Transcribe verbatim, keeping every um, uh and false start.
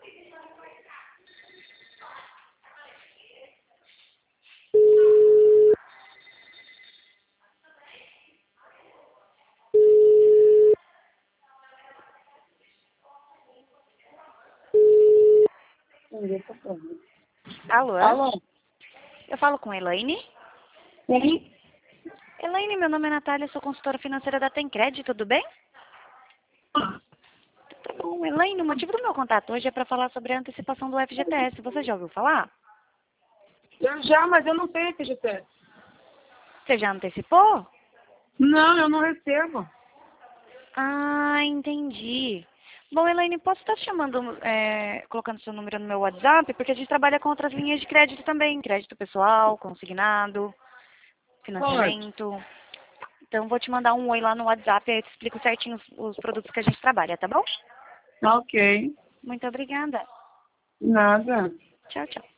Alô? Alô? Eu falo com a Elaine? Sim? Elaine, meu nome é Natália, sou consultora financeira da Tencred, tudo bem? Tá bom, Elaine, o motivo do meu contato hoje é para falar sobre a antecipação do F G T S. Você já ouviu falar? Eu já, mas eu não tenho F G T S. Você já antecipou? Não, eu não recebo. Ah, entendi. Bom, Elaine, posso estar te chamando, é, colocando seu número no meu WhatsApp, porque a gente trabalha com outras linhas de crédito também, crédito pessoal, consignado, Pode. financiamento. Então, vou te mandar um oi lá no WhatsApp e aí eu te explico certinho os, os produtos que a gente trabalha, tá bom? Ok. Muito obrigada. Nada. Tchau, tchau.